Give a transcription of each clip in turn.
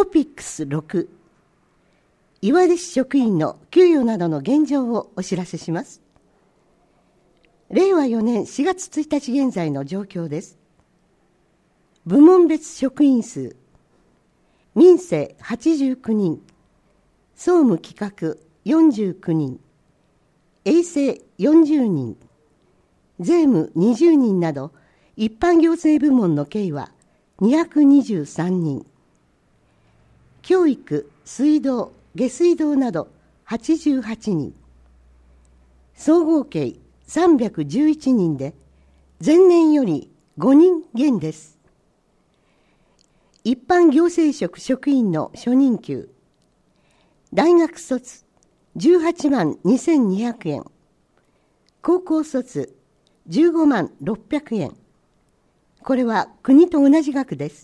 トピックス6、岩出市職員の給与などの現状をお知らせします。令和4年4月1日現在の状況です。部門別職員数、民生89人、総務企画49人、衛生40人、税務20人など、一般行政部門の計は223人、教育、水道、下水道など88人、総合計311人で、前年より5人減です。一般行政職職員の初任給、大学卒18万2200円、高校卒15万600円。これは国と同じ額です。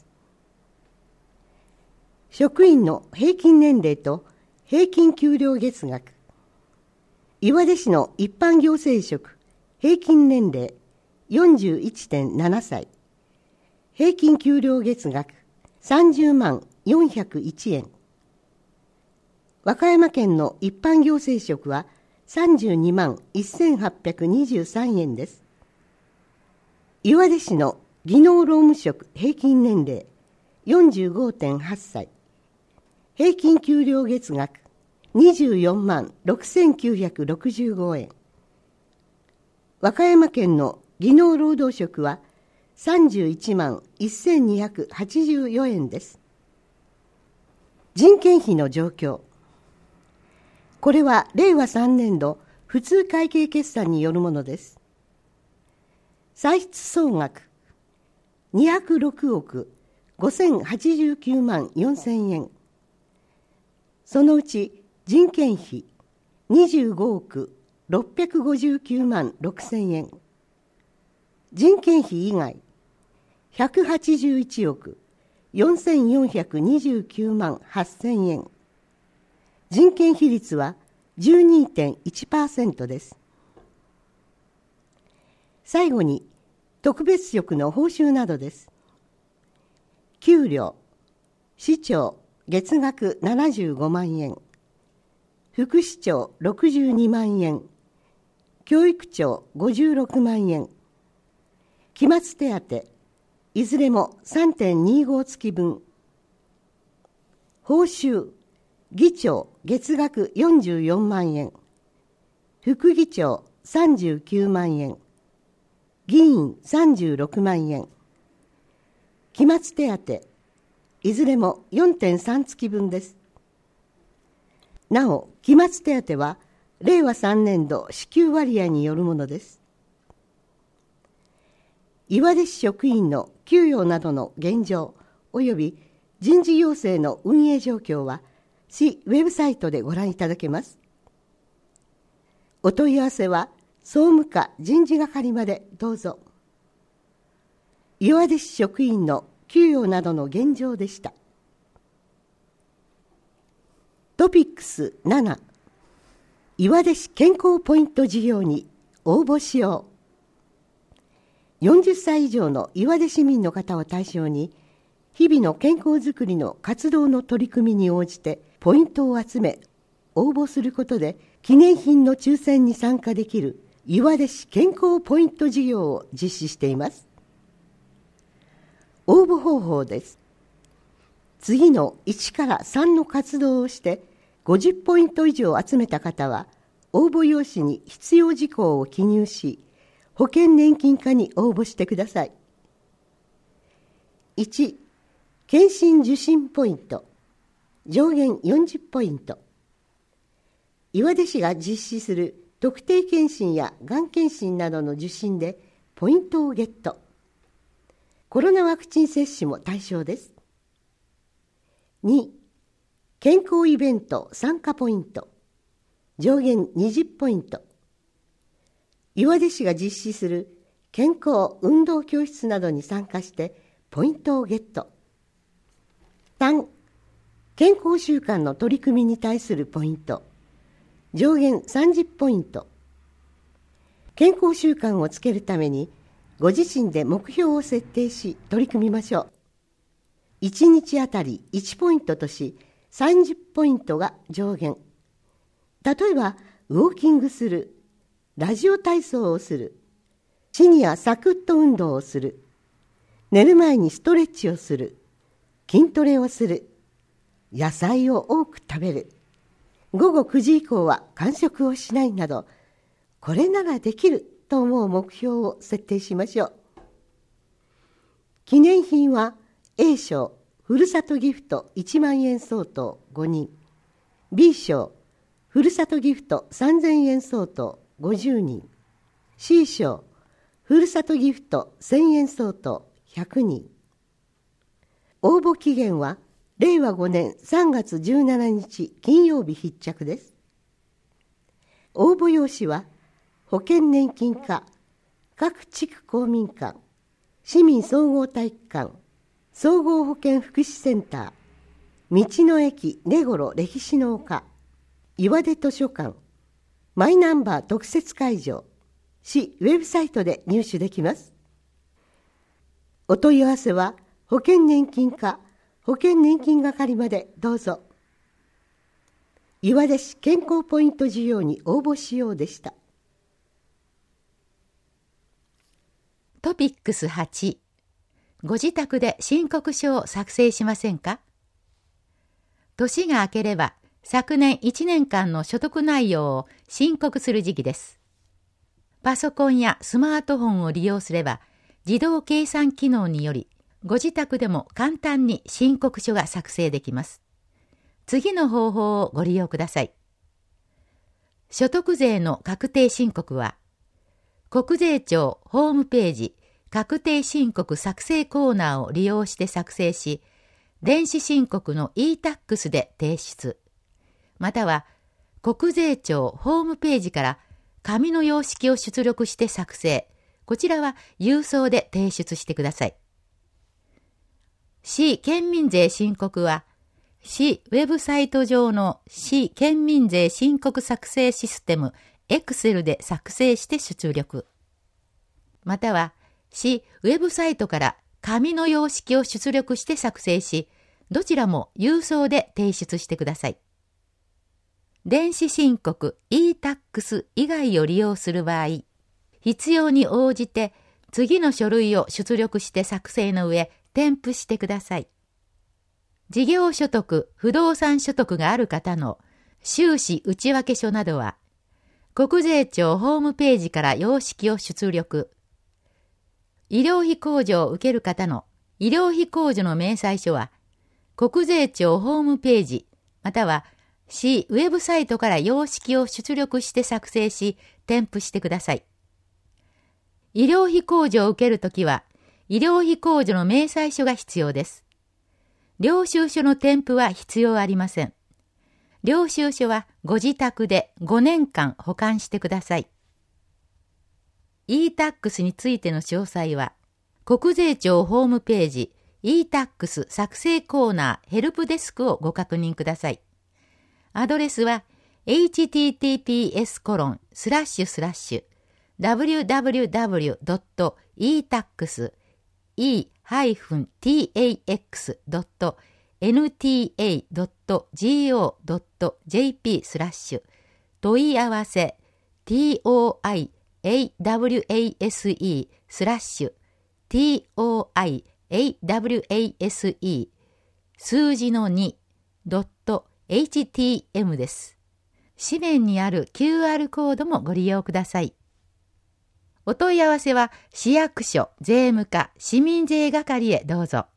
職員の平均年齢と平均給料月額。岩出市の一般行政職平均年齢 41.7 歳。平均給料月額30万401円。和歌山県の一般行政職は32万1823円です。岩出市の技能労務職平均年齢 45.8 歳。平均給料月額24万6965円。和歌山県の技能労働職は31万1284円です。人件費の状況。これは令和3年度普通会計決算によるものです。歳出総額206億5089万4000円。そのうち人件費25億659万6000円。人件費以外181億4429万8000円。人件費率は 12.1% です。最後に特別職の報酬などです。給料、市長月額75万円、副市長62万円、教育長56万円、期末手当いずれも 3.25 月分。報酬、議長月額44万円、副議長39万円、議員36万円、期末手当いずれも 4.3 月分です。なお、期末手当は令和3年度支給割合によるものです。岩出市職員の給与などの現状及び人事要請の運営状況は市ウェブサイトでご覧いただけます。お問い合わせは総務課人事係までどうぞ。岩出市職員の給与などの現状でした。トピックス7、岩出市健康ポイント事業に応募しよう。40歳以上の岩出市民の方を対象に、日々の健康づくりの活動の取り組みに応じてポイントを集め、応募することで記念品の抽選に参加できる岩出市健康ポイント事業を実施しています。応募方法です。次の1から3の活動をして50ポイント以上集めた方は、応募用紙に必要事項を記入し、保険年金課に応募してください。1、検診受診ポイント、上限40ポイント。岩出市が実施する特定検診やがん検診などの受診でポイントをゲット。コロナワクチン接種も対象です。2、健康イベント参加ポイント、上限20ポイント。岩出市が実施する健康運動教室などに参加してポイントをゲット。3、健康習慣の取り組みに対するポイント、上限30ポイント。健康習慣をつけるためにご自身で目標を設定し取り組みましょう。 1日あたり1ポイントとし、30ポイントが上限。例えば、ウォーキングする、ラジオ体操をする、シニアサクッと運動をする、寝る前にストレッチをする、筋トレをする、野菜を多く食べる、午後9時以降は間食をしないなど、これならできると思う目標を設定しましょう。記念品は A 賞ふるさとギフト1万円相当5人、B 賞ふるさとギフト3000円相当50人、C 賞ふるさとギフト1000円相当100人。応募期限は令和5年3月17日金曜日必着です。応募用紙は保険年金課、各地区公民館、市民総合体育館、総合保健福祉センター、道の駅根頃歴史の丘、岩出図書館、マイナンバー特設会場、市ウェブサイトで入手できます。お問い合わせは保険年金課、保険年金係までどうぞ。岩出市健康ポイント事業に応募しようでした。 トピックス8、ご自宅で申告書を作成しませんか？年が明ければ昨年1年間の所得内容を申告する時期です。パソコンやスマートフォンを利用すれば自動計算機能によりご自宅でも簡単に申告書が作成できます。次の方法をご利用ください。所得税の確定申告は国税庁ホームページ確定申告作成コーナーを利用して作成し、電子申告の e-tax で提出、または国税庁ホームページから紙の様式を出力して作成、こちらは郵送で提出してください。市県民税申告は、市ウェブサイト上の市県民税申告作成システムExcel で作成して出力。または、市ウェブサイトから紙の様式を出力して作成し、どちらも郵送で提出してください。電子申告 e-tax 以外を利用する場合、必要に応じて次の書類を出力して作成の上、添付してください。事業所得、不動産所得がある方の収支内訳書などは、国税庁ホームページから様式を出力。医療費控除を受ける方の医療費控除の明細書は、国税庁ホームページ、または市ウェブサイトから様式を出力して作成し、添付してください。医療費控除を受けるときは、医療費控除の明細書が必要です。領収書の添付は必要ありません。領収書はご自宅で5年間保管してください。e-tax についての詳細は、国税庁ホームページ e-tax 作成コーナーヘルプデスクをご確認ください。アドレスは https://www.e-tax.nta.go.jp/ 問い合わせ toiawase/toiawase 数字の 2.htm です。紙面にある QR コードもご利用ください。お問い合わせは市役所、税務課、市民税係へどうぞ。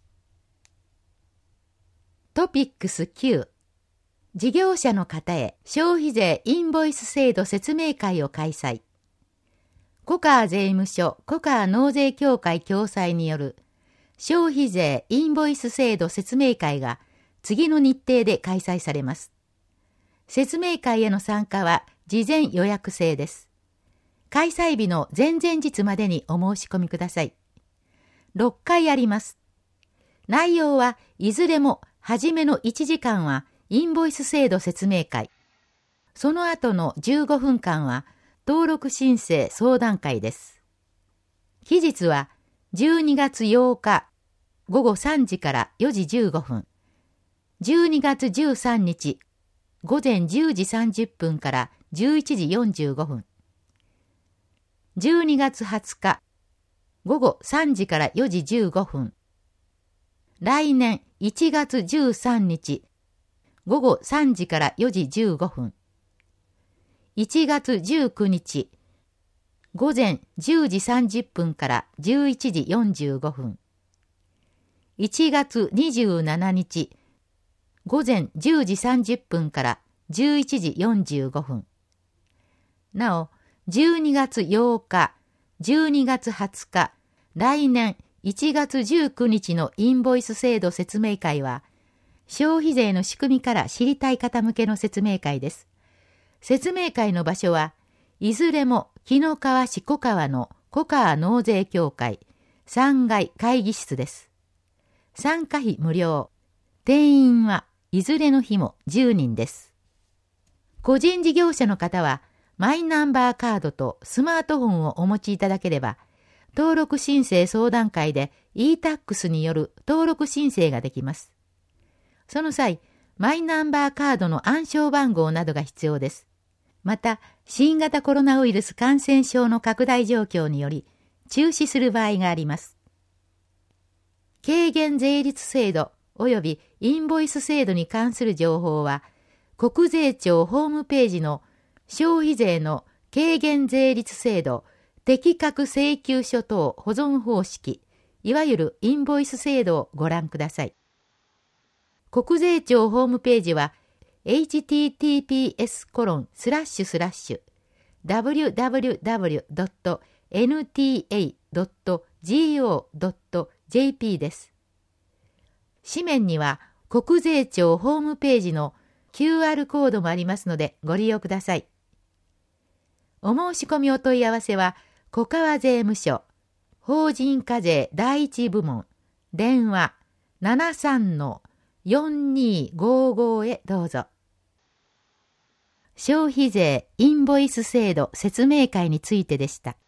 トピックス9、事業者の方へ消費税インボイス制度説明会を開催。コカー税務署コカー納税協会共催による消費税インボイス制度説明会が次の日程で開催されます。説明会への参加は事前予約制です。開催日の前々日までにお申し込みください。6回あります。内容はいずれも初めの1時間はインボイス制度説明会。その後の15分間は登録申請相談会です。期日は12月8日午後3時から4時15分。12月13日午前10時30分から11時45分。12月20日午後3時から4時15分。来年1月13日午後3時から4時15分。1月19日午前10時30分から11時45分。1月27日午前10時30分から11時45分。なお、12月8日、12月20日、来年1月19日のインボイス制度説明会は、消費税の仕組みから知りたい方向けの説明会です。説明会の場所は、いずれも紀の川市小川の小川納税協会3階会議室です。参加費無料。定員はいずれの日も10人です。個人事業者の方は、マイナンバーカードとスマートフォンをお持ちいただければ、登録申請相談会で e-tax による登録申請ができます。その際、マイナンバーカードの暗証番号などが必要です。また、新型コロナウイルス感染症の拡大状況により、中止する場合があります。軽減税率制度及びインボイス制度に関する情報は、国税庁ホームページの消費税の軽減税率制度適格請求書等保存方式、いわゆるインボイス制度をご覧ください。国税庁ホームページは https://www.nta.go.jp です。紙面には国税庁ホームページの QR コードもありますのでご利用ください。お申し込みお問い合わせは小川税務署法人課税第一部門電話 73-4255 へどうぞ。消費税インボイス制度説明会についてでした。